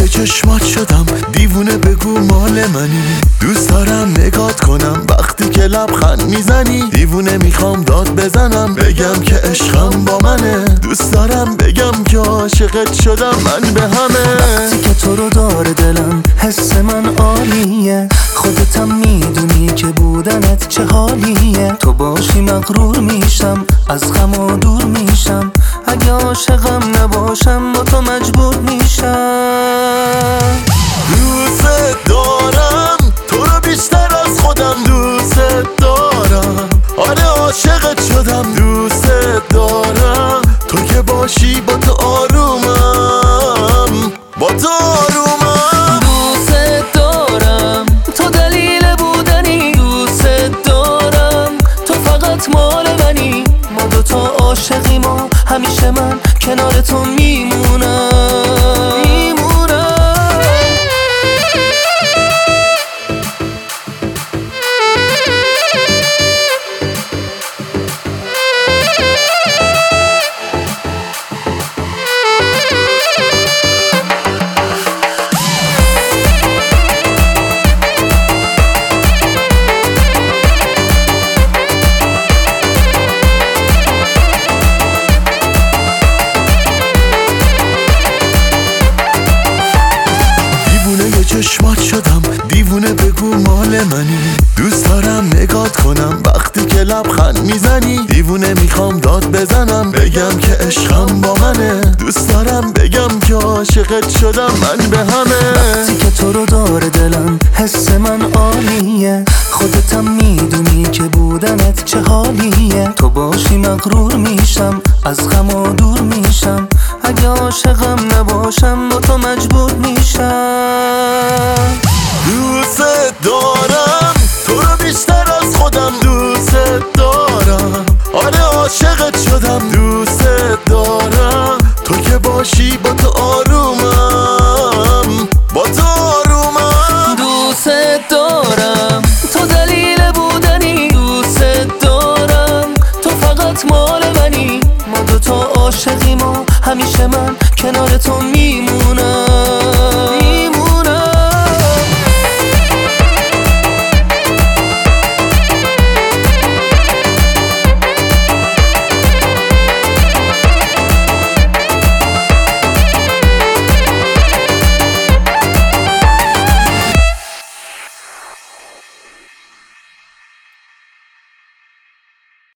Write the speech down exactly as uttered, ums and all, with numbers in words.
چشمات شدم دیوونه، بگو مال منی. دوست دارم نگات کنم وقتی که لبخند میزنی. دیوونه میخوام داد بزنم بگم که عشقم با منه. دوست دارم بگم که عاشقت شدم من به همه. وقتی که تو رو داره دلم حس من عالیه. خودتم میدونی که بودنت چه حالیه. تو باشی مغرور میشم، از غم و دور میشم. اگه عاشقم نباشم با تو مجبور میشم. دوست دارم تو رو بیشتر از خودم، دوست دارم. آره عاشقت شدم، دوست دارم. تو که باشی با تو آرومم، با تو آرومم. دوست دارم تو دلیل بودنی. دوست دارم تو فقط مال منی. ما دوتا عاشقیم و همیشه من کنار تو میمونم میمونم. چشمات شدم دیوونه، بگو مال منی. دوست دارم نگات کنم وقتی که لبخند میزنی. دیوونه میخوام داد بزنم بگم که عشقم با منه. دوست دارم بگم که عاشقت شدم من به همه. وقتی که تو رو داره دلم حس من عالیه. خودتم میدونی که بودنت چه حالیه. تو باشی مغرور میشم، از غم و دور میشم. اگه عاشقم نباشم با تو مجبور میشم. دوست دارم تو رو بیشتر از خودم، دوست دارم. آره عاشقت شدم، دوست دارم. تو که باشی با تو آرومم، با تو آرومم. دوست دارم تو دلیل بودنی. دوست دارم تو فقط مال منی. ما دوتا عاشقیم و همیشه من کنار تو میمونم